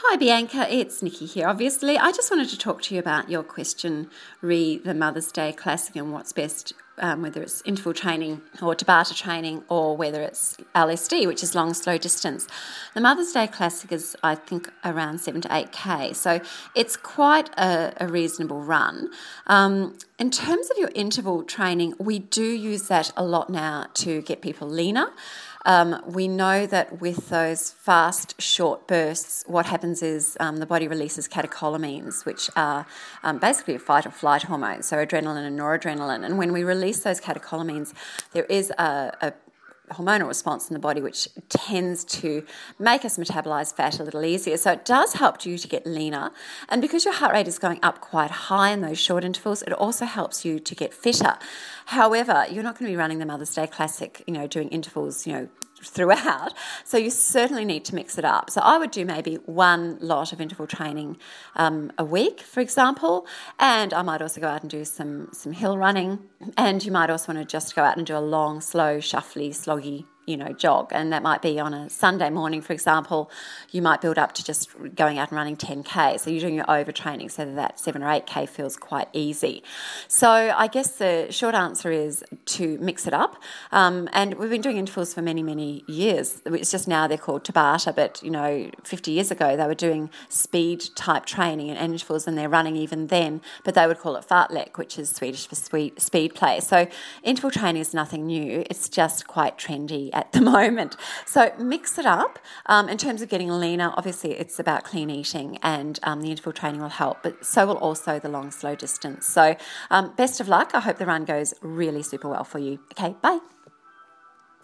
Hi Bianca, it's Nikki here. Obviously, I just wanted to talk to you about your question re the Mother's Day Classic and what's best, whether it's interval training or Tabata training or whether it's LSD, which is long, slow distance. The Mother's Day Classic is, I think, around 7 to 8K, so it's quite a reasonable run. In terms of your interval training, we do use that a lot now to get people leaner. We know that with those fast, short bursts, what happens is the body releases catecholamines, which are basically a fight or flight hormone, so adrenaline and noradrenaline. And when we release those catecholamines, there is a hormonal response in the body which tends to make us metabolize fat a little easier. So it does help you to get leaner. And because your heart rate is going up quite high in those short intervals, it also helps you to get fitter. However, you're not going to be running the Mother's Day Classic, doing intervals, throughout. So you certainly need to mix it up. So I would do maybe one lot of interval training a week, for example, and I might also go out and do some hill running, and you might also want to just go out and do a long, slow, shuffly, sloggy jog, and that might be on a Sunday morning, for example. You might build up to just going out and running 10K, so you're doing your overtraining so that 7 or 8K feels quite easy. So I guess the short answer is to mix it up, and we've been doing intervals for many, many years. It's just now they're called Tabata, but 50 years ago they were doing speed type training and intervals, and they're running even then, but they would call it fartlek, which is Swedish for speed play. So interval training is nothing new, it's just quite trendy at the moment. So mix it up. In terms of getting leaner, obviously it's about clean eating, and the interval training will help, but so will also the long, slow distance. So best of luck. I hope the run goes really super well for you. Okay, bye.